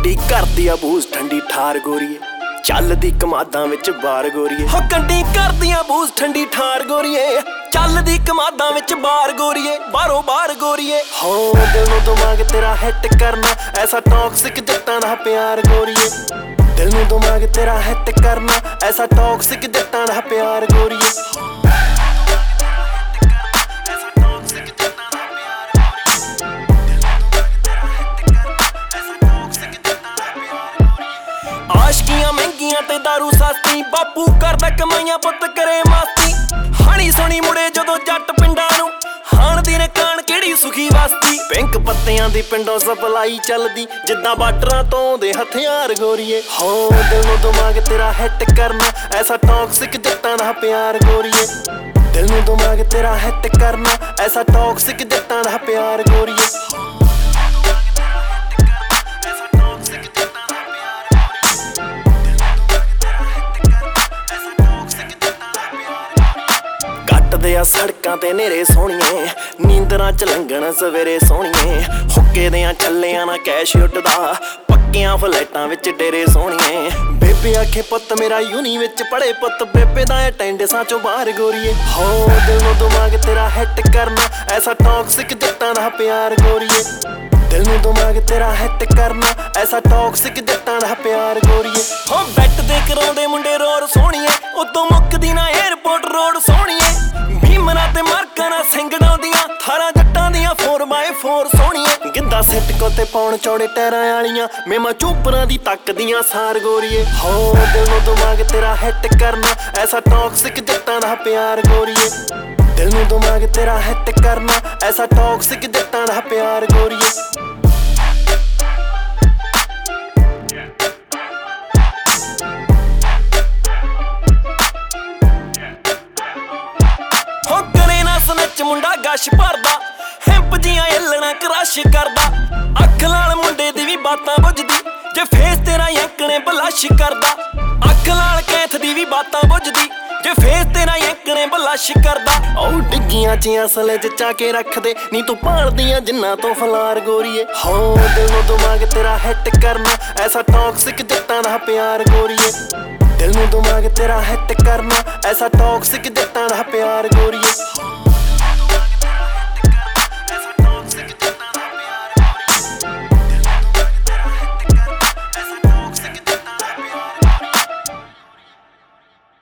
कंडी करदी आ बूस ठंडी ठार गोरीए चलदी कमादां विच बार गोरीए हो कंडी करदी आ बूस ठंडी ठार गोरीए चलदी कमादां विच बार गोरीए बारों बार गोरीए हो दिलों दिमाग तेरा हिट करना ऐसा टॉक्सिक जट्टां दा प्यार गोरीए दिल नूं दिमाग तेरा हिट करना ऐसा टॉक्सिक जट्टां दा प्यार गोरीए आशकियां महंगियां ते दारू सस्ती बापू करदा कमाइयां पुत्त करे मस्ती हानी सोनी मुड़े जदों जट पिंडां नूं हाण दी ने कान किहड़ी सुखी वस्ती पिंक पत्तियां दी पिंडों सप्लाई चलदी जिद्दां बार्डरां तों दे हथियार गोरीए हो दिलों दिमाग तेरा हिट करना ऐसा टॉक्सिक जट्टां दा प्यार गोरीए दिल नूं दिमाग तेरा हिट करना ऐसा टॉक्सिक जट्टां दा प्यार गोरीए सड़कां ते नेरे सोहणीए नींदरां च लंघण सवेरे सोहणीए हुक्के दियां छल्लियां ना कैश उड्डदा पक्कियां फ्लैटां विच डेरे सोहणीए बेबे आखे पुत्त मेरा यूनी विच पढ़े पुत्त बेबे दा अटेंडेंसां चों बाहर गोरीए हो दिलों दिमाग तेरा हिट करना ऐसा टॉक्सिक जट्टां दा प्यार गोरीए दिल नूं दिमाग तेरा हिट करना ऐसा टॉक्सिक जट्टां दा प्यार गोरीए हो बैट ते कराउंदे मुंडे रोड सोहणीए उतों मुक्कदी ना एयरपोर्ट रोड सोहणीए भीमरा ते मार्कां ना सिंगड़ां दियां थारां जट्टां दियां 4x4 सोहणीए गिद्धा सिट कोते पाउण चौड़े टैरां वालियां मेमा चोपरां दी तकदियां सार गोरीए हो दिलों दिमाग तेरा हिट करना ऐसा टॉक्सिक जट्टां दा प्यार गोरीए दिल नूं दिमाग तेरा हिट करना ऐसा टॉक्सिक जट्टां दा प्यार गोरीए मुंडा गश भरदा हिंप जियां हिलना क्रश करदा अख लाल मुंडे दी भी बातां बुझदी जे फेस तेरा यंकने बलश करदा अख लाल कैथ दी भी बातां बुझदी जे फेस तेरा यंकने बलश करदा ओ डिग्गियां च असले च चाके रखदे नी तू भालदियां जिन्ना तो फलार गोरीए हो दिलों दिमाग तेरा हिट करना ऐसा टॉक्सिक जट्टां दा प्यार गोरीए दिल नूं दिमाग तेरा हिट करना ऐसा टॉक्सिक जट्टां दा प्यार गोरीए